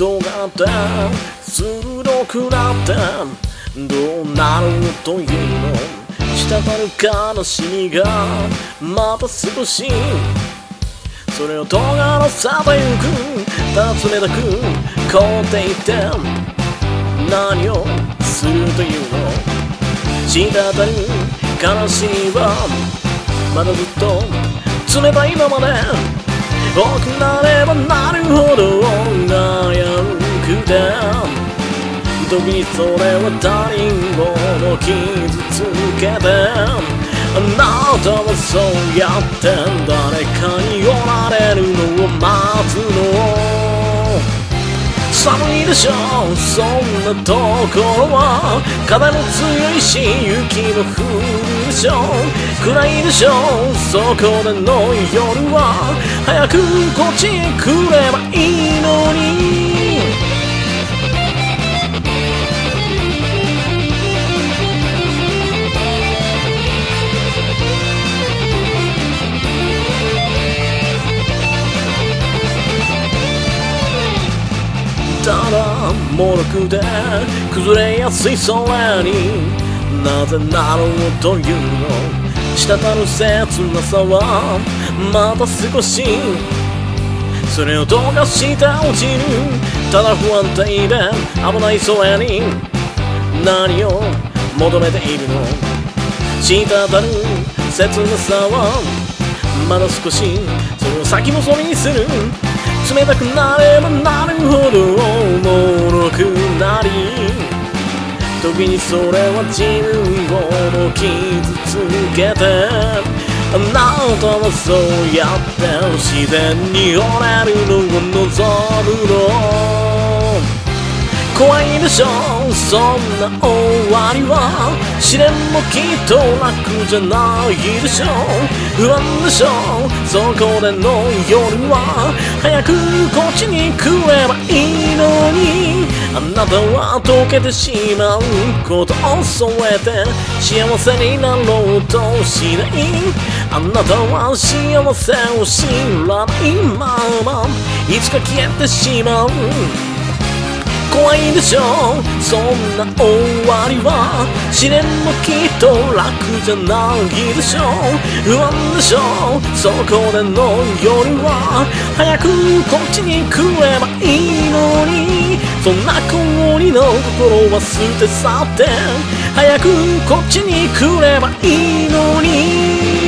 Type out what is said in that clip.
尖って鋭くなってどうなるというの、滴る悲しみがまた少しそれを尖らせてゆく。ただ冷たく凍っていて何をするというの、滴る悲しみはまだずっと冷たいままで、大きくなればなるほど悩むくて、時にそれは他人を傷つけて、あなたはそうやって誰かにおられるのを待つの。寒いでしょそんなところは、風も強いし雪も降るでしょ、暗いでしょそこでの夜は、早くこっちへ来ればいいのに。ただ脆くて崩れやすい空になぜなろうというの、滴る切なさはまた少しそれを溶かして落ちる。ただ不安定で危ない空に何を求めているの、滴る切なさはまだ少しそれを先細りにする。冷たくなればなるほど脆くなり、時にそれは自分をも傷つけて、あなたはそうやって自然に折れるのを望むの。怖いでしょそんな終わりは、試練もきっと楽じゃないでしょ、不安でしょそこでの夜は、早くこっちに来ればいいのに。あなたは溶けてしまうことを恐れて幸せになろうとしない。あなたは幸せを知らないままいつか消えてしまう。怖いでしょそんな終わりは、試練もきっと楽じゃないでしょ、不安でしょそこでの夜は、早くこっちに来ればいいのに。そんな氷の心は捨て去って、早くこっちに来ればいいのに。